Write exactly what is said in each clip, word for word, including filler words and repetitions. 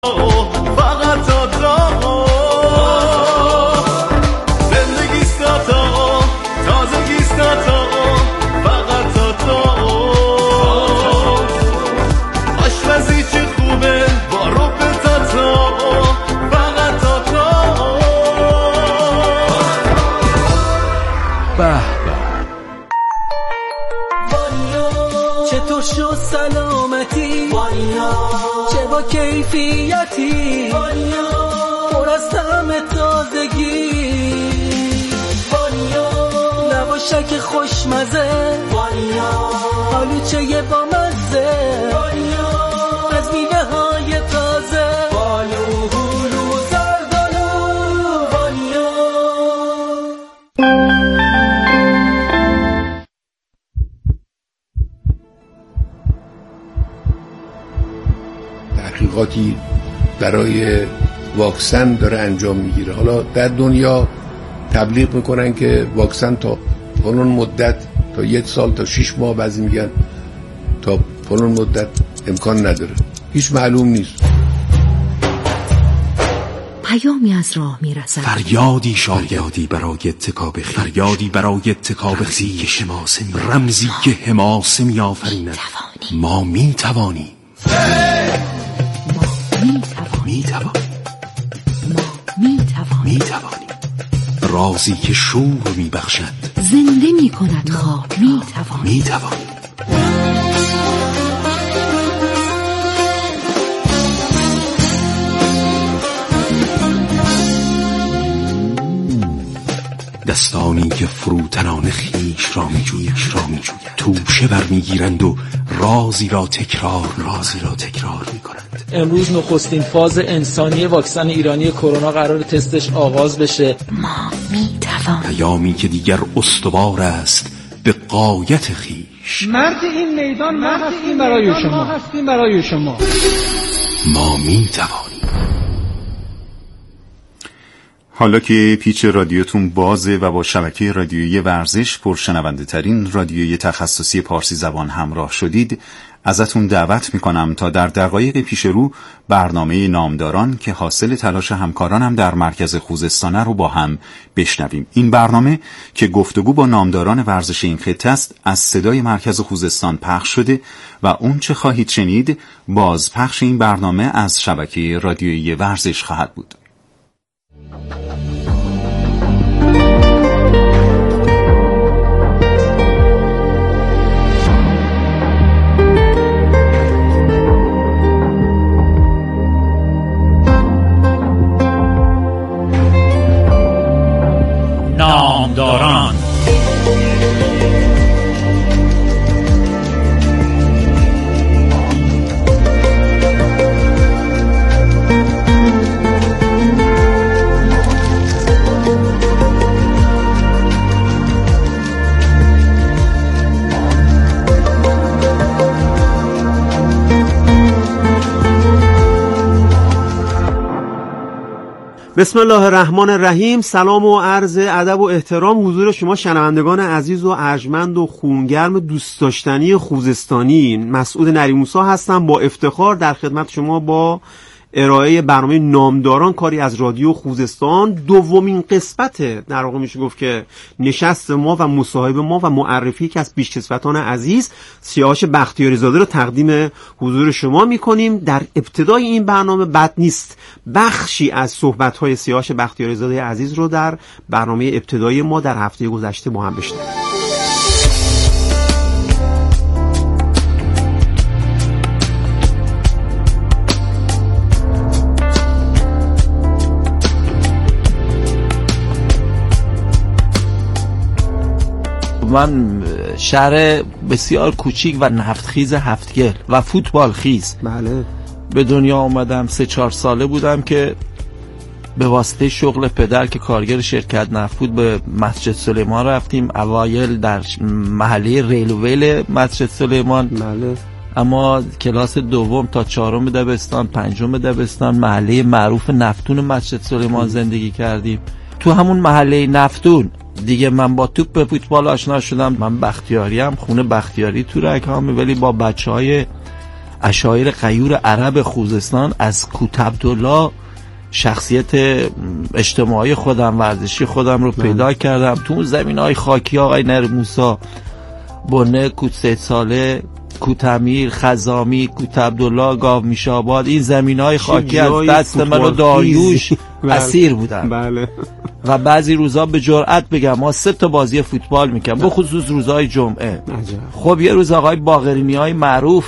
فقط تا تا زندگیست تا تا تازگیست تا تا فقط تا تا آشپزی چه خوبه با رب تا تا فقط تا تا به چطور شد سلامتی چه با کیفیتی پر از طعم تازگی لواشک خوشمزه آلوچه با مزه از میوه های تازه بالو هلو زردالو وانیا. تحقیقاتی برای واکسن داره انجام میگیره. حالا در دنیا تبلیغ میکنن که واکسن تا فلان مدت، تا یک سال، تا شش ماه، بعضی میگن تا فلان مدت امکان نداره، هیچ معلوم نیست. پیامی از راه میرسد، فریادی شایدی برای اتکاب خیش، فریادی برای اتکاب خیش، رمزی که حماسه میآفریند. ما میتوانیم، می توانیم، می توانیم، می توانیم. رازی که شور می بخشد، زنده می کند خواب. می توانیم، می توانیم. دستانی که فروتنان خیش را می جوید، را می جوید. توشه برمیگیرند و رازی را تکرار رازی را تکرار می کنند. امروز نخستین فاز انسانی واکسن ایرانی کرونا قرار تستش آغاز بشه. ما می توانیم. پیامی که دیگر استوار است به غایت خیش. مرد این میدان ما هستیم برای شما، هستیم برای شما. ما می توانیم. حالا که پیچ رادیوتون بازه و با شبکه رادیویی ورزش پرشنونده ترین رادیویی تخصصی پارسی زبان همراه شدید، ازتون دعوت میکنم تا در دقایق پیش رو برنامه نامداران که حاصل تلاش همکارانم در مرکز خوزستانه رو با هم بشنویم. این برنامه که گفتگو با نامداران ورزش این خطه است از صدای مرکز خوزستان پخش شده و اون چه خواهید شنید باز پخش این برنامه از شبکه رادیویی ورزش خواهد بود. نامداران. بسم الله الرحمن الرحیم. سلام و عرض ادب و احترام حضور شما شنوندگان عزیز و ارجمند و خونگرم دوست داشتنی خوزستانی. مسعود نریموسا هستم با افتخار در خدمت شما با ارائه برنامه نامداران، کاری از رادیو خوزستان. دومین قسمت در واقع میشه گفت که نشست ما و مصاحبه ما و معرفی که از پیشکسوتان عزیز سیاوش بختیاری زاده رو تقدیم حضور شما میکنیم. در ابتدای این برنامه بد نیست بخشی از صحبت‌های سیاوش بختیاری زاده عزیز رو در برنامه ابتدایی ما در هفته گذشته با هم بشنویم. من شهر بسیار کوچیک و نفتخیز هفتگل و فوتبال خیز بله به دنیا آمدم. سه چهار ساله بودم که به واسطه شغل پدر که کارگر شرکت نفت بود به مسجد سلیمان رفتیم. اوایل در محله ریلویل مسجد سلیمان بله. اما کلاس دوم تا چهارم دبستان، پنجم دبستان محله معروف نفتون مسجد سلیمان زندگی کردیم. تو همون محله نفتون دیگه من با توپ به فوتبال آشنا شدم. من بختیاری هم، خونه بختیاری تو رکامه، ولی با بچهای اشایر غیور عرب خوزستان از کوت عبدالله شخصیت اجتماعی خودم، ورزشی خودم رو پیدا کردم. تو اون زمین‌های خاکی آقای نری موسی، بنه، کوت سید صالح، کوت امیر، خزامی، کوت عبدالله، گاو میشاباد، این زمین‌های خاکی از دست من و داریوش اسیر بودن. بله. و بعضی روزا به جرئت بگم ما سه تا بازی فوتبال میکنم، به خصوص روزهای جمعه. عجب. خب یه روز آقای باقرینی‌های معروف،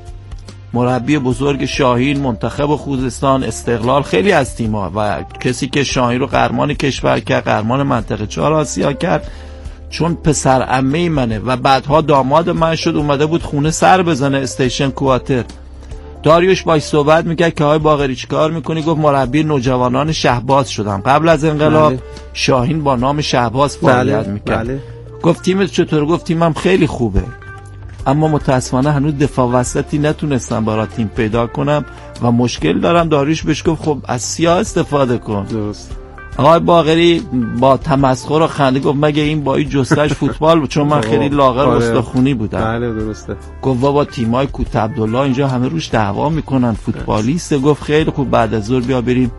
مربی بزرگ شاهین، منتخب خوزستان، استقلال، خیلی از تیم‌ها و کسی که شاهین رو قهرمان کشور کرد، قهرمان منطقه چهار آسیا کرد، چون پسر عمه منه و بعدها داماد من شد، اومده بود خونه سر بزنه، استیشن کوارتر. داریوش باش صحبت میکرد که آقای باقری چیکار میکنی؟ گفت مربی نوجوانان شهباز شدم. قبل از انقلاب بله. شاهین با نام شهباز فعالیت بله. میکرد. بله. گفت تیمت چطور؟ گفت تیمم خیلی خوبه، اما متاسفانه هنوز دفاع وسطی نتونستم برای تیم پیدا کنم و مشکل دارم. داریوش بهش گفت خب از سیاه استفاده کن. درست. آقای باقری با تمسخر و خنده گفت مگه این با این جستش فوتبال بود؟ چون من خیلی لاغر استخونی بودم. بله درسته. گفت بابا تیمای کوت عبدالله اینجا همه روش دعوا میکنن، فوتبالیسته. گفت خیلی خوب بعد از ظهر بیا بریم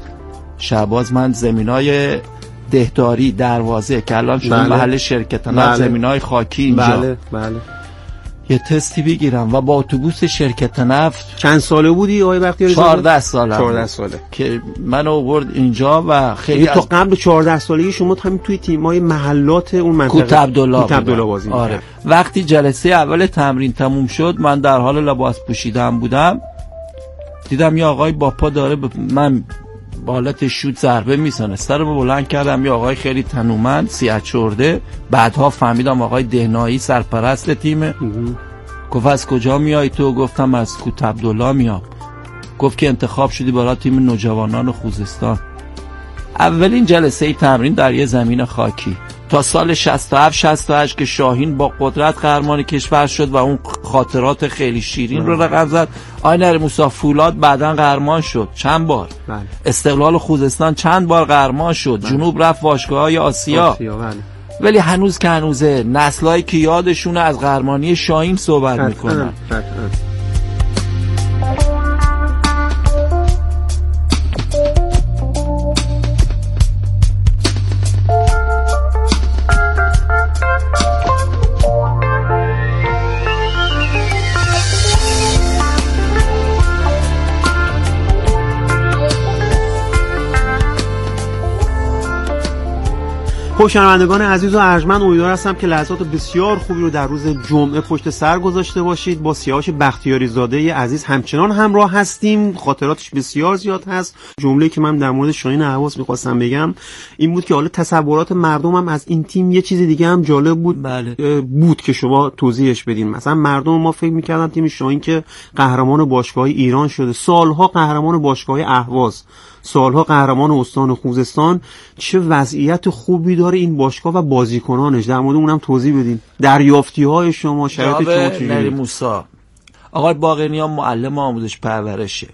شهباز. من زمینای دهداری، دروازه که الان شده بله. محل شرکت من بله. زمینای خاکی اینجا بله بله یه تستی بگیرم و با اتوبوس شرکت نفت. چند ساله بودی آقای بختیاری؟ چهارده سالم. چهارده ساله که منو آورد اینجا و خیلی تا قبل چهارده سالگی شما همین توی تیم‌های محلات اون منطقه کوت عبدالله کوت عبدالله بازی آره. می‌کرد. وقتی جلسه اول تمرین تموم شد، من در حال لباس پوشیدن بودم، دیدم یه آقای با پا داره ب... من با حالت شوت ضربه میزنه. سرمو بلند کردم، یه آقای خیلی تنومند، سیاه چرده. بعدها فهمیدم آقای دهنایی سرپرست تیمه. گفت از کجا میای تو؟ گفتم از کوت عبدالله میام. گفت که انتخاب شدی برای تیم نوجوانان خوزستان. اولین جلسه تمرین در یه زمین خاکی. تا سال شصت و هفت شصت و هشت که شاهین با قدرت قهرمان کشور شد و اون خاطرات خیلی شیرین رو رقم زد. آقای نری موسی فولاد بعداً قهرمان شد چند بار. بله. استقلال خوزستان چند بار قهرمان شد. بله. جنوب رفت باشگاه‌های آسیا. آسیا بله. ولی هنوز که هنوزه نسلایی که یادشونه از قهرمانی شاهین صحبت میکنن. خب شنوندگان عزیز و ارجمند، امیدوار هستم که لحظات بسیار خوبی رو در روز جمعه پشت سر گذاشته باشید. با سیاوش بختیاری زاده عزیز همچنان همراه هستیم، خاطراتش بسیار زیاد هست. جمله‌ای که من در مورد شاهین اهواز می‌خواستم بگم این بود که حالا تصورات مردمم از این تیم یه چیز دیگه هم جالب بود. بله. بود که شما توضیحش بدین. مثلا مردم ما فکر می‌کردن تیم شاهین که قهرمان باشگاهی ایران شده، سالها قهرمان باشگاهی اهواز، سالها قهرمان استان خوزستان، چه وضعیت خوبی داره این باشگاه و بازیکنانش. در مورد اونم توضیح بدین. دریافتی‌های شما، شرایط شما چجوریه؟ نری موسی آقای باقرینیان معلم آموزش پرورشه.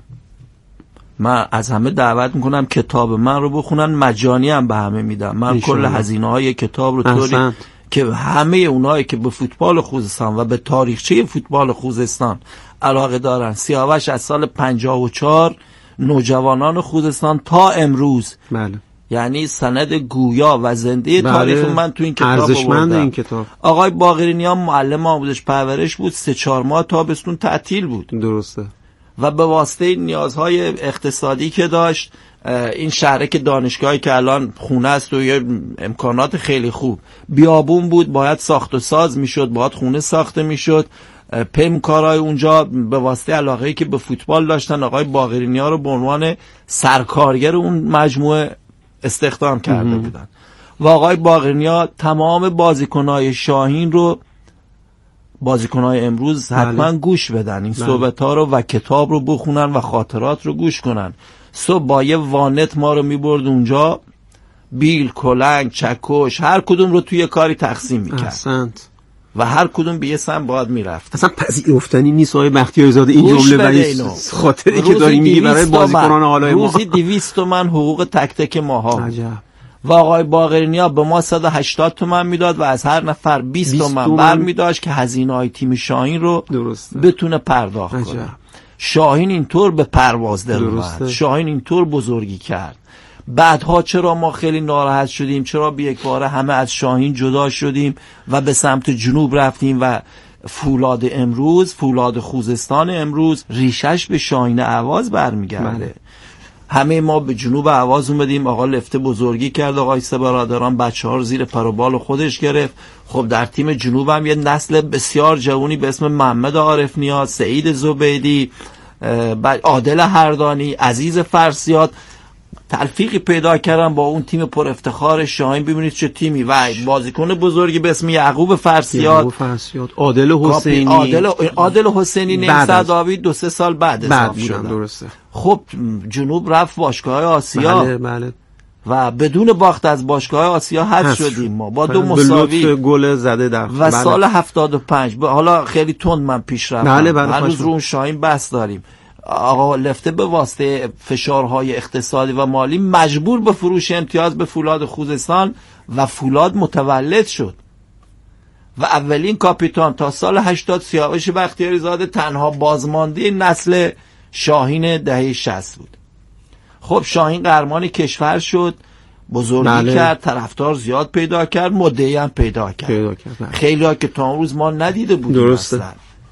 من از همه دعوت میکنم کتاب من رو بخونن، مجانی هم به همه میدم. من کل هزینه‌های کتاب رو طوری که همه اونایی که به فوتبال خوزستان و به تاریخچه فوتبال خوزستان علاقه دارن، سیاوش از سال پنجاه و چهار نوجوانان خوزستان تا امروز، بله، یعنی سند گویا و زنده بله. تاریخ من تو این کتاب ارزشمند این کتاب. آقای باقرینیان معلم آموزش پرورش بود، سه چهار ماه تابستون تعطیل بود. درسته. و به واسطه نیازهای اقتصادی که داشت، این شهره که دانشگاهی که الان خونه است و یه امکانات خیلی خوب، بیابون بود، باید ساخت و ساز میشد، باید خونه ساخته میشد. پیم کارهای اونجا به واسطه علاقه‌ای که به فوتبال داشتن، آقای باقرینی‌ها رو به عنوان سرکارگر اون مجموعه استخدام کرده بودن. و آقای باقرینی‌ها تمام بازیکن‌های شاهین رو، بازیکن‌های امروز حتما بله. گوش بدن این بله. صحبت‌ها رو و کتاب رو بخونن و خاطرات رو گوش کنن. صبح با یه وانت ما رو می‌برد اونجا، بیل، کلنگ، چکش، هر کدوم رو توی کاری تقسیم می‌کرد. احسنت. و هر کدوم به یه سم باید میرفت. اصلا پذیرفتنی نیست آقای بختیاری زاده این جمله و این خاطری که داری میگی برای بازیکنان حالای ما. روزی دویست تومن حقوق تک تک ماها. عجب. و آقای باقرنیا به ما صد و هشتاد تومن میداد و از هر نفر بیست تومن بر میداشت که هزینه های تیم شاهین رو درسته. بتونه پرداخت عجب. کنه. شاهین اینطور به پرواز در اومد، شاهین اینطور بزرگی کرد. بعدها چرا ما خیلی ناراحت شدیم، چرا به یک باره همه از شاهین جدا شدیم و به سمت جنوب رفتیم و فولاد امروز، فولاد خوزستان امروز ریشش به شاهین اهواز برمیگرده. همه ما به جنوب اهواز اومدیم، آقا لفته بزرگی کرد، آقای سه برادران بچه ها رو زیر پر و بال خودش گرفت. خب در تیم جنوب هم یه نسل بسیار جوانی به اسم محمد عارف نیاز، سعید زبیدی، عادل هردانی، عزیز فرسیاد تلفیقی پیدا کردن با اون تیم پر افتخار شاهین. ببینید چه تیمی و بازیکن بزرگی به اسم یعقوب فرسیاد، یعقوب فرسیاد، عادل حسینی، عادل عادل حسینی نیمصد داوید دو سه سال بعد بعد شدن. درسته. خب جنوب رفت باشگاه آسیا. بله بله. و بدون باخت از باشگاه آسیا حذف شدیم ما با دو مساوی. به لطف گل زده در و بله. سال هفتاد و پنج ب... حالا خیلی تند من پیش رفتم. بله بله. هنوز رو شاهین بحث داریم. آقا لفته به واسطه فشارهای اقتصادی و مالی مجبور به فروش امتیاز به فولاد خوزستان و فولاد متولد شد و اولین کاپیتان تا سال هشتاد سیاوش بختیاری زاده تنها بازمانده نسل شاهین دهه شصت بود. خب شاهین قهرمان کشور شد، بزرگی بله. کرد، طرفدار زیاد پیدا کرد، مدعی هم پیدا کرد, پیدا کرد. بله. خیلی ها که تا اون روز ما ندیده بودیم اصلا.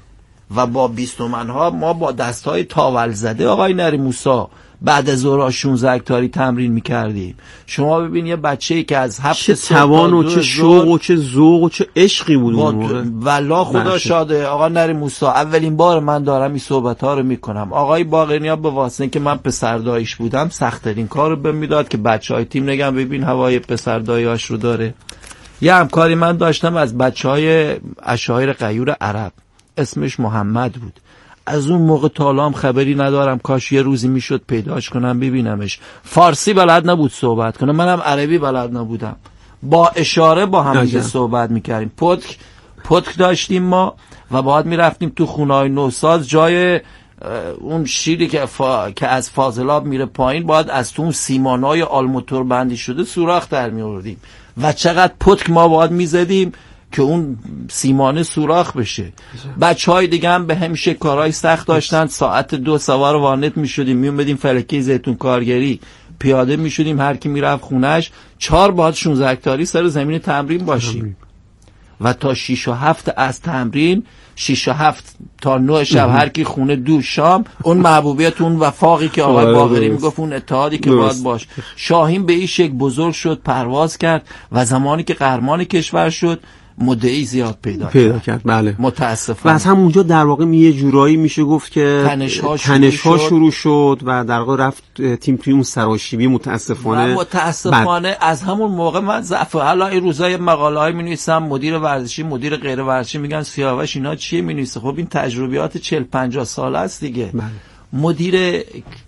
و با بیست تومن‌ها ما با دست‌های تاول زده آقای نری موسی بعد از ظهر شانزده هکتاری تمرین می‌کردیم. شما ببین یه بچه‌ای که از هفت چه توان و چه شوق و چه ذوق و چه عشقی بود اون موقع. والله خدا شاده آقا نری موسی. اولین بار من دارم این صحبت‌ها رو می‌کنم. آقای باقرنیا به واسطه که من پسرداییش بودم سخت‌ترین کارو بهم میداد که بچه‌های تیم نگم ببین هوای پسرداییاش رو داره. یه همکاری من داشتم از بچه‌های عشایر غیور عرب، اسمش محمد بود. از اون موقع تا حالا هم خبری ندارم، کاش یه روزی میشد پیداش کنم ببینمش. فارسی بلد نبود صحبت کنه، منم عربی بلد نبودم، با اشاره با هم دیگه صحبت میکردیم. پتک پتک داشتیم ما و بعد میرفتیم تو خونه‌های نوساز، جای اون شیری که, فا... که از فاضلاب میره پایین باید از تو اون سیمانای آلموتور بندی شده سوراخ در میوردیم و چقدر پتک ما باید میزدیم که اون سیمانه سوراخ بشه. بچه های دیگه هم به همیشه کارهای سخت داشتن. ساعت دو سوار وانت می شدیم می اومدیم فلکی زیتون کارگری پیاده می شدیم، هر کی می رفت خونش چهار باید شانزده هکتاری سر زمین تمرین باشیم و تا شیش و هفت از تمرین، شیش و هفت تا نه شب هر کی خونه دو شام. اون محبوبیت، اون وفاقی که آقای باقری میگفت، اون اتحادی که باید باش. شاهین به این شکل بزرگ شد، پرواز کرد و زمانی که قهرمان کشور شد مدعی زیاد پیدا, پیدا کرد. کرد بله متاسفانه. و از همونجا در واقع یه جورایی میشه گفت که تنش ها شروع, تنش ها شروع شد و در واقع رفت تیم پریمون سراشیبی. متاسفانه و متاسفانه بد. از همون موقع من ضعف حالا این روزای مقاله های می نویسم، مدیر ورزشی مدیر غیر ورزشی میگن سیاوش اینا چیه می نویسه. خب این تجربیات چهل پنجاه ساله است دیگه. بله. مدیر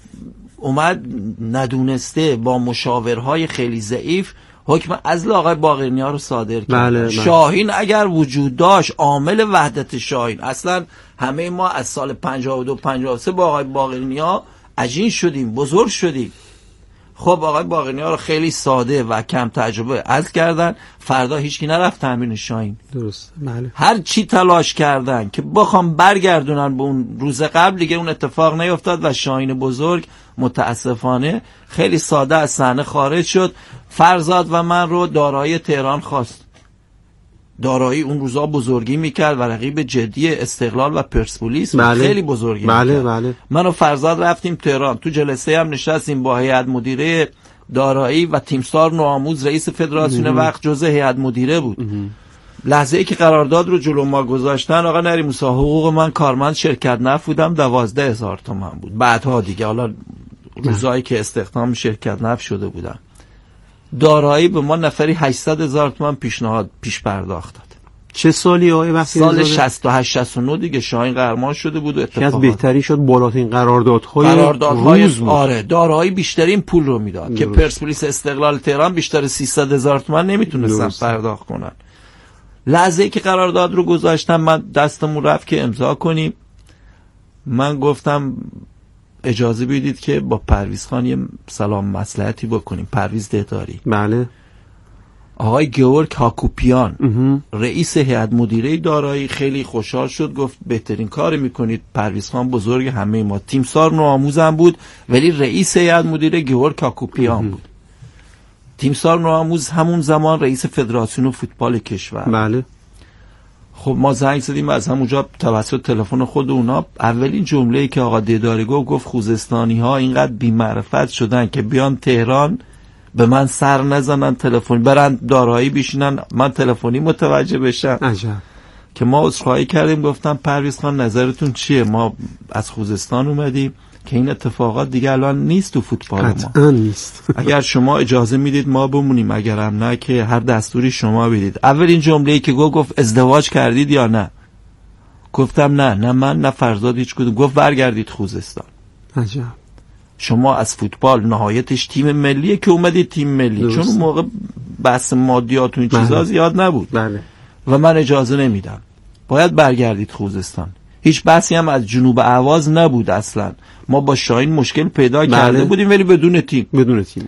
اومد ندونسته با مشاورهای خیلی ضعیف حکم عزل آقای باقرنیا رو صادر کرد. بله بله. شاهین اگر وجود داشت، عامل وحدت شاهین، اصلا همه ما از سال پنجاه و دو پنجاه و سه با آقای باقرنیا عجین شدیم، بزرگ شدیم. خب آقای باقرنیا رو خیلی ساده و کم تجربه عزل کردن. فردا هیچکی نرفت تمرین شاهین. درست. بله. هر چی تلاش کردن که بخوام برگردونن به اون روز قبل، دیگه اون اتفاق نیفتاد و شاهین بزرگ متاسفانه خیلی ساده از صحنه خارج شد. فرزاد و من رو دارایی تهران خواست. دارایی اون روزا بزرگی میکرد و رقیب جدی استقلال و پرسپولیس بله. خیلی بزرگی بله میکرد. بله. من و فرزاد رفتیم تهران، تو جلسه هم نشستیم با هیئت مدیره دارایی و تیمسار نوآموز رئیس فدراسیون وقت جزء هیئت مدیره بود. لحظه ای که قرارداد رو جلو ما گذاشتن، آقا نری موسی، حقوق من کارمند شرکت نفت بودم دوازده هزار تومان بود. بعدها دیگه حالا روزایی که استخدام شرکت نفت شده بودم، دارایی به ما نفری هشتصد هزار تومان پیشنهاد پیش پرداخت داد. چه سالی آقای وقتی سال شصت و هشت شصت و نه دیگه شاهین قهرمان شده بود و اتفاقات از بهتری شد. بالاترین قراردادهای قراردادهای روز بود. آره دارایی بیشترین پول رو میداد که پرسپولیس استقلال تهران بیشتر سیصد هزار تومان نمیتونستن پرداخت کنن. لحظه ای که قرارداد رو گذاشتم من دستمون رفت که امضا کنیم، من گفتم اجازه بدید که با پرویز خان یه سلام مصلحتی بکنیم. پرویز دهداری. بله. آقای گیورگ هاکوپیان رئیس هیئت مدیره دارایی خیلی خوشحال شد، گفت بهترین کار میکنید، پرویز خان بزرگ همه ما. تیمسار نوآموزم بود ولی رئیس هیئت مدیره گیورگ هاکوپیان بود. تیمسار نوآموز همون زمان رئیس فدراسیون فوتبال کشور. بله. خب ما زنگ زدیم از همونجا توسط تلفن خود اونا. اولین جمله‌ای که آقا دهداری گفت، گفت خوزستانی ها اینقدر بی‌معرفت شدن که بیان تهران به من سر نزنن، تلفن برن دارایی بشینن من تلفنی متوجه بشم. عجب. که ما عذرخواهی کردیم، گفتم پرویز خان نظرتون چیه؟ ما از خوزستان اومدیم که این اتفاقات دیگه الان نیست تو فوتبال ما. قطعاً نیست. اگر شما اجازه میدید ما بمونیم، اگرم نه که هر دستوری شما بدید. اولین جمله‌ای که گفت، گفت ازدواج کردید یا نه؟ گفتم نه، نه من نه فرزاد هیچ کدوم. گفت برگردید خوزستان. عجب. شما از فوتبال نهایتش تیم ملیه که اومدید تیم ملی. درست. چون اون موقع بحث مادیات و این چیزا زیاد نبود. بله. و من اجازه نمیدم، باید برگردید خوزستان. هیچ بحثی هم از جنوب اهواز نبود اصلا. ما با شاهین مشکل پیدا بله. کرده بودیم ولی بدون تیم. بدون تیم.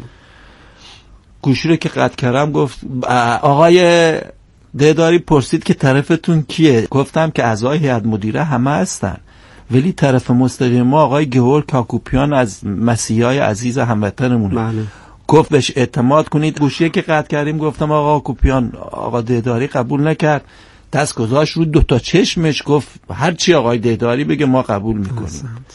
گوشی رو که قطع کردم گفت آقای دهداری پرسید که طرفتون کیه؟ گفتم که اعضای هیئت مدیره همه هستن ولی طرف مستقیم ما آقای گیورگ هاکوپیان از مسیحای عزیز هموطنمونه. بله. گفت بهش اعتماد کنید. گوشی که قطع کردیم گفتم آقا هاکوپیان، آقا دهداری قبول نکرد، دست گذاشت رو دو تا چشمش، گفت هر چی آقای دهداری بگه ما قبول میکنیم.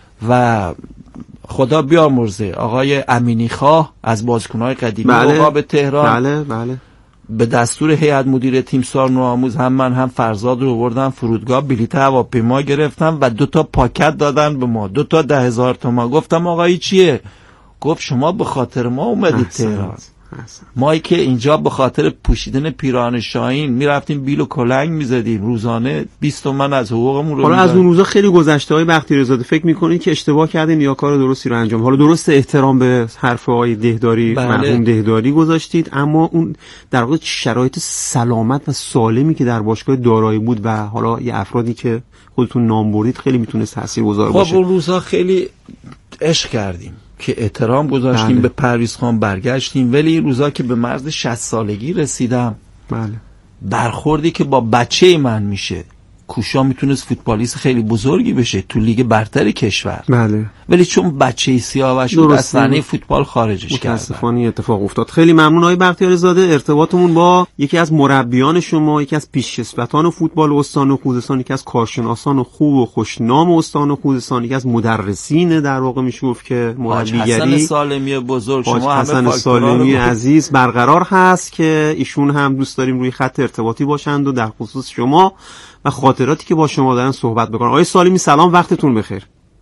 و خدا بیامرزه آقای امینی خواه از بازیکن‌های قدیمی بله. به تهران. بله بله. به دستور هیئت مدیره تیمسار نوآموز هم من هم فرزاد رو آوردن فرودگاه، بلیط هواپیما گرفتم و دو تا پاکت دادن به ما، دو تا ده هزار تومان. گفتم آقایی چیه؟ گفت شما به خاطر ما اومدید تهران. مایی که اینجا به خاطر پوشیدن پیراهن شاهین میرفتیم بیل و کلنگ میزدیم روزانه بیست تومن از حقوقمون رو. حالا از اون روزا خیلی گذشته های بختیاری زاده، فکر میکنید که اشتباه کردین یا کار درستی رو انجام؟ حالا درست احترام به حرفهای دهداری، بله. مرحوم دهداری گذاشتید، اما اون در واقع شرایط سلامت و سالمی که در باشگاه دارایی بود و حالا یه افرادی که خودتون نام برید خیلی میتونه تاثیرگذار باشه. خب اون روزا خیلی عشق کردیم که احترام گذاشتیم. بله. به پرویز خان برگشتیم، ولی این روزا که به مرز شصت سالگی رسیدم، بله. برخوردی که با بچه من میشه، کوشا میتونست فوتبالیست خیلی بزرگی بشه تو لیگ برتر کشور. بله. ولی چون بچه سیاوش بود از صحنه فوتبال خارجش کردن. متاسفانه اتفاق افتاد. خیلی ممنون آقای بختیاری زاده. ارتباطمون با یکی از مربیان شما، یکی از پیشکسوتان فوتبال استان خوزستان، یکی از کارشناسان خوب و خوشنام استان خوزستان، یکی از مدرسین در واقع میشه گفت که مربیگری، حسن سالمی بزرگ، شما همه حسن سالمی عزیز برقرار هست که ایشون هم دوست داریم روی خط ارتباطی باشند و در خصوص شما و خاطراتی که با شما دارن صحبت بکنن. آقای سالمی سلام، وقتتون بخیر.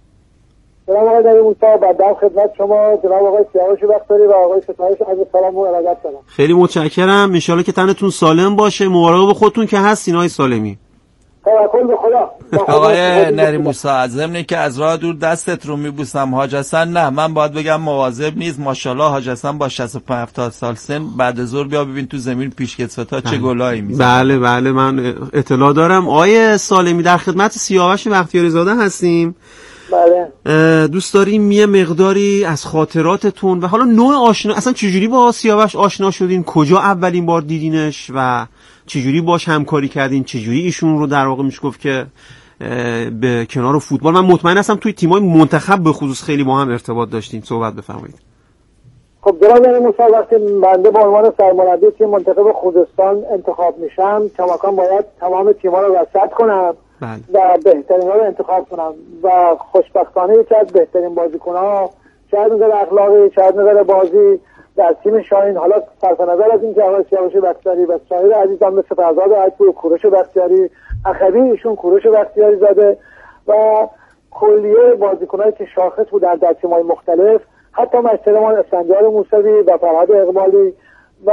سلام آقای نریموسا، بعد خدمت شما جناب آقای سیاوش بختیاری و آقای ستایش از سلام و ارادت دارم. خیلی متشکرم، ان شاءالله که تنتون سالم باشه. مراقب خودتون که هستین آقای سالمی. توکل به خدا. آقای نریموسا، از ضمن که از راه دور دستت رو میبوسم، حاج حسن نه، من باید بگم مواظب نیست. ماشاءالله حاج حسن با شصت و پنج هفتاد سال سن بعد از ظهر بیا ببین تو زمین پیشکسوتا چه گلایی میزنه. بله بله من اطلاع دارم. آقای سالمی در خدمت سیاوش بختیاری زاده هستیم. بله. دوست داریم یه مقداری از خاطراتتون و حالا نوع آشنا، اصلا چجوری با سیاوش آشنا شدین، کجا اولین بار دیدینش و چجوری باش همکاری کردین، چجوری ایشون رو در واقع میشه گفت که به کنار فوتبال، من مطمئن هستم توی تیمای منتخب به خصوص خیلی با هم ارتباط داشتین، صحبت بفرمایید. خب جناب نریموسا، وقتی بنده به عنوان سرمربی تیم منتخب خوزستان انتخاب میشم، کماکان باید تمام تیم‌ها رو رصد کنم. بله. و بهترین ها رو انتخاب کنم و خوشبختانه یکی از بهترین بازیکن‌ها، شاید نظر اخلاقی، شاید نظر بازی در تیم شاهین، حالا صرف نظر از اینکه آقای سیاوش بختیاری و سایر عزیزان مثل فرزاد عکبور، کوروش بختیاری، اخوی ایشون کوروش بختیاری زاده و کلیه بازیکنایی که شاخص بود در تیم‌های مختلف، حتی مشترمان اسفندیار موسوی و فرهاد اقبالی و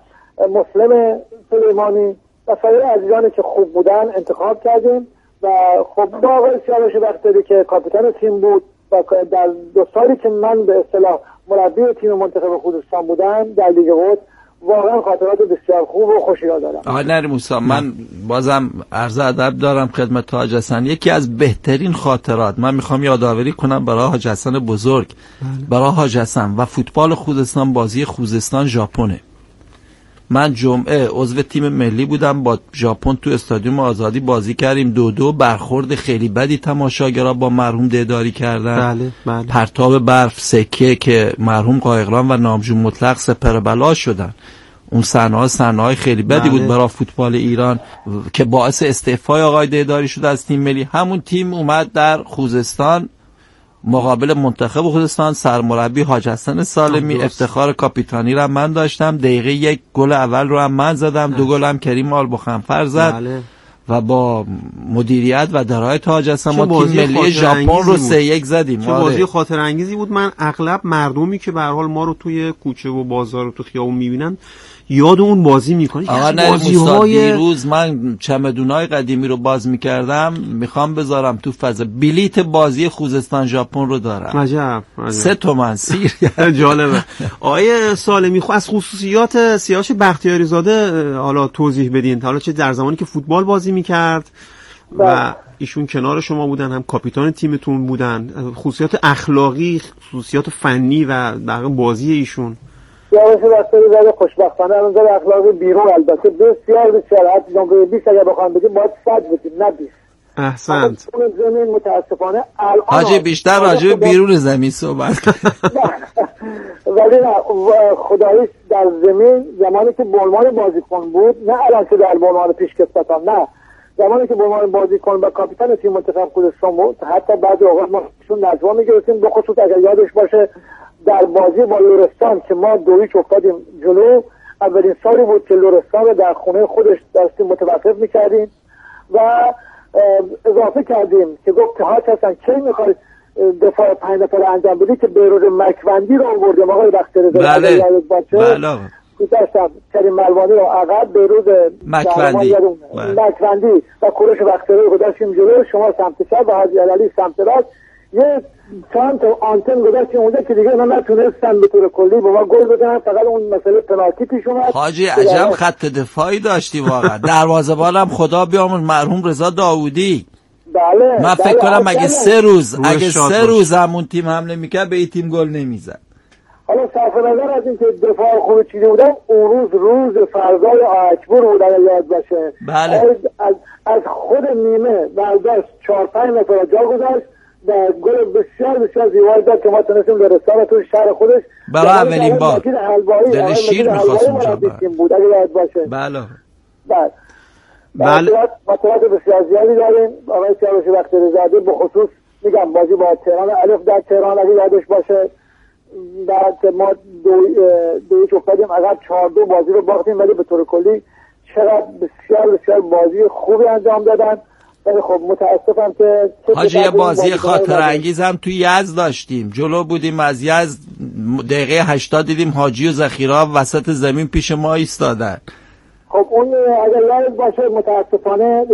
مسلم سلیمانی و سایر عزیزانی که خوب بودن انتخاب کردیم و خب با آقای سیاوش بختیاری که کاپیتان تیم بود و در دو سالی که من به اصطلاح مربی تیم منتخب خوزستان بودم در لیگ قدس واقعا خاطرات بسیار خوب و خوشی را دارم. آقای نری موسی، من بازم عرض ادب دارم خدمت حاج حسن. یکی از بهترین خاطرات من میخوام یادآوری کنم برای حاج حسن بزرگ، برای حاج حسن و فوتبال خوزستان، بازی خوزستان ژاپنه. من جمعه عضو تیم ملی بودم، با ژاپن تو استادیوم آزادی بازی کردیم، دو دو. برخورد خیلی بدی تماشاگرها با مرحوم دهداری کردن. بله بله. پرتاب برف، سکه که مرحوم قایقران و نامجو مطلق سپر بلا شدن. اون صحنه‌ها صحنه‌های خیلی بدی بله. بود برای فوتبال ایران که باعث استعفای آقای دهداری شد از تیم ملی. همون تیم اومد در خوزستان مقابل منتخب خوزستان، سرمربی حاج حسن سالمی، افتخار کاپیتانی را من داشتم. دقیقه یک گل اول رو هم من زدم، دو گل هم کریم آلبخنفر زد. بله. و با مدیریت و درایت حاج حسن ما تیم ملی ژاپن رو سه یک زدیم. چه بازی خاطر انگیزی بود. من اغلب مردمی که به هر حال ما رو توی کوچه و بازار و تو خیابون میبینن یاد اون بازی میکنه. آقا بازی‌های دیروز من چمدونای قدیمی رو باز میکردم، میخوام بذارم تو فضا. بلیت بازی خوزستان ژاپن رو دارم. عجب عجب. سه تومن سیر. جالبه. آقای سالمی، خب از خصوصیات سیاوش بختیاری زاده حالا توضیح بدین. حالا چه در زمانی که فوتبال بازی میکرد و ایشون کنار شما بودن، هم کاپیتان تیمتون بودن، خصوصیات اخلاقی، خصوصیات فنی و در بازی ایشون. سیاوش بختیاری زاده خوشبختانه از نظر اخلاقی بیرون البته بسیار بسیار حتی جنبه بیست اگر بخوام بگیم باید صد بگیم نه بیست. احسنت. زمین متاسفانه الان حاجی بیشتر راجع به بیرون زمین صحبت ولی نه خداییش در زمین زمانی که به عنوان بازیکن بود، نه الان که در به عنوان پیشکسوتان، نه زمانی که به عنوان بازیکن و کاپیتان تیم منتخب خوزستان بود، حتی بعضی اوقات ما چون نجوا میگرفتیم، به خصوص اگر یادش باشه در بازی با لرستان که ما دو هیچ افتادیم جلو، اولین سالی بود که لرستان رو در خونه خودش داشتیم متوقف میکردیم و اضافه کردیم که گفت که ها هستن کی میخواید دفاع پنج نفره انجام بدی که بیروز مکوندی رو آوردیم آقای بختیاری زاده. بله بله داشتم کریم ملوانی رو عقب، بیروز مکوندی مکوندی و کوروش بختیاری رو داشتیم جلو، شما سمت چپ و حاجی علی سمت راست. یه چند تا آنتن گذاشتیم اونجا که دیگه اینا نتونستن به طور کلی با ما گل بزنن، فقط اون مسئله پنالتی پیش اومد. حاجی عجب خط دفاعی داشتی واقعا. دروازه‌بانم خدا بیامرز مرحوم رضا داوودی. بله من فکر کنم اگه سه روز اگه سه روز همون تیم حمله میکرد به این تیم گل نمیزد. حالا صرف نظر از این که دفاع خوب چیزی بودن، اون روز روز فرزای اکبر بود اگر یاد باشه. بله. از, از, از خود نیمه برداشت چهار پنج نفر جا گذاشت و گل بسیار بسیار زیبایی داد که ما تونستیم لرستان تو شهر خودش برای اولین بار دل شیر می‌خواست اونجا بود اگر یاد باشه. بله بله بله. مطلعات بسیار زیادی داریم. آقای سیاوش بختیاری زاده به خصوص میگم بازی با تهران الف در تهران اگه یادش باشه، بعد ما دو دویچ افتادیم عقب چهار دو بازی رو باختیم، ولی به طور کلی چقدر بسیار بسیار بازی خوبی انجام دادن. ولی خب متاسفم که حاجی یه بازی خاطر انگیز هم توی یزد داشتیم، جلو بودیم از یزد، دقیقه هشتاد دیدیم حاجی و ذخیره‌ها وسط زمین پیش ما ایستادن. خب اون اگر یاد باشه متاسفانه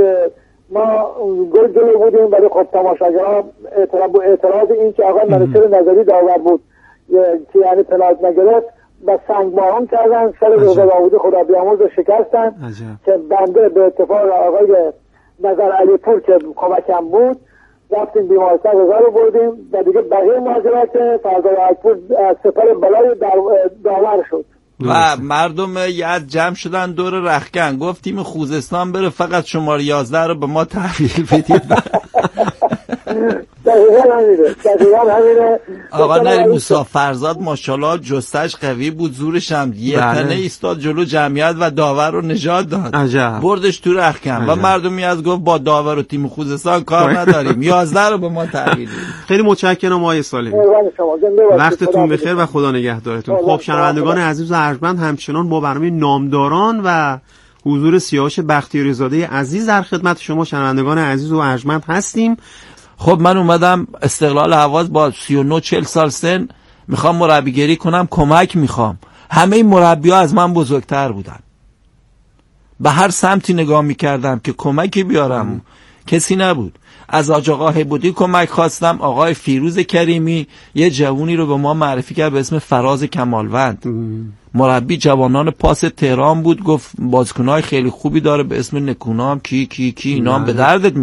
ما گل جلو بودیم، ولی خب تماشاگرها اعتراض اعتراض این که آقای منصور نظری داور بود که یعنی پنالتی نگرفت و سنگباران کردن، سر رضا داوودی خدا بیامرز رو شکستن که بنده به اتفاق آقای نظر علی پور که کمکم بود رفتیم بیمارستان رضا رو بردیم و دیگه بقیه ماجرا که فرزای اکبر سپر بلای داور شد و مردم یاد جمع شدن دور رختکن، گفت تیم خوزستان بره فقط شماره یازده رو به ما تحویل بدید. دقیقا همینه دقیقا همینه. آقا نری موسی فرزاد ماشاءالله جستش قوی بود، زورش هم یه تنه ایستاد جلو جمعیت و داور رو نجات داد. عجب. بردش تو رختکن و مردمی از گفت با داور و تیم خوزستان کار نداریم، یازده رو به ما تحویل بدید. خیلی متشکرم آقای سالمی، وقتتون بخیر و خدا نگهدارتون. خب شنوندگان عزیز و ارجمند، همچنان با برنامه نامداران و حضور سیاوش بختیاری زاده عزیز در خدمت شما شنوندگان عزیز و ارجمند هستیم. خب من اومدم استقلال هواز با سی و نه چهل سال سن، میخوام مربیگری کنم، کمک میخوام. همه این مربی‌ها از من بزرگتر بودن، به هر سمتی نگاه میکردم که کمکی بیارم ام. کسی نبود. از آج آقا هیبودی کمک خواستم، آقای فیروز کریمی یه جوونی رو به ما معرفی کرد به اسم فراز کمالوند. ام. مربی جوانان پاس تهران بود، گفت بازیکن‌های خیلی خوبی داره به اسم نکونام کی کی کی اینا هم به دردت